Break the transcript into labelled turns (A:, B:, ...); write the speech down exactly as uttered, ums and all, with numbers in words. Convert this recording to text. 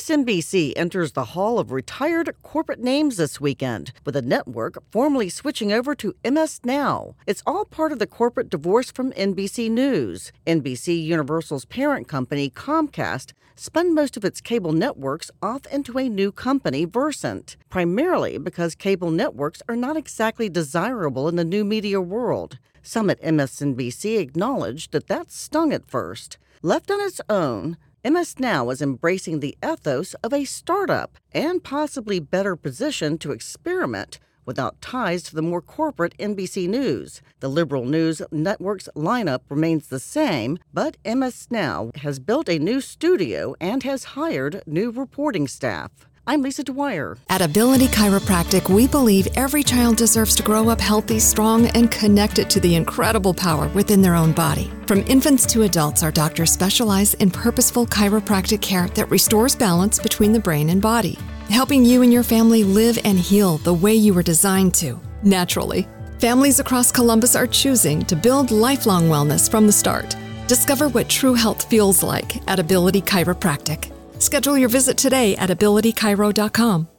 A: S N B C enters the Hall of Retired Corporate Names this weekend, with the network formally switching over to M S Now. It's all part of the corporate divorce from N B C News. N B C Universal's parent company, Comcast, spun most of its cable networks off into a new company, Versant, primarily because cable networks are not exactly desirable in the new media world. Some at M S N B C acknowledged that that stung at first. Left on its own, M S Now is embracing the ethos of a startup and possibly better positioned to experiment without ties to the more corporate N B C News. The liberal news network's lineup remains the same, but M S Now has built a new studio and has hired new reporting staff. I'm Lisa Dwyer.
B: At Ability Chiropractic, we believe every child deserves to grow up healthy, strong, and connected to the incredible power within their own body. From infants to adults, our doctors specialize in purposeful chiropractic care that restores balance between the brain and body, helping you and your family live and heal the way you were designed to, naturally. Families across Columbus are choosing to build lifelong wellness from the start. Discover what true health feels like at Ability Chiropractic. Schedule your visit today at ability chiro dot com.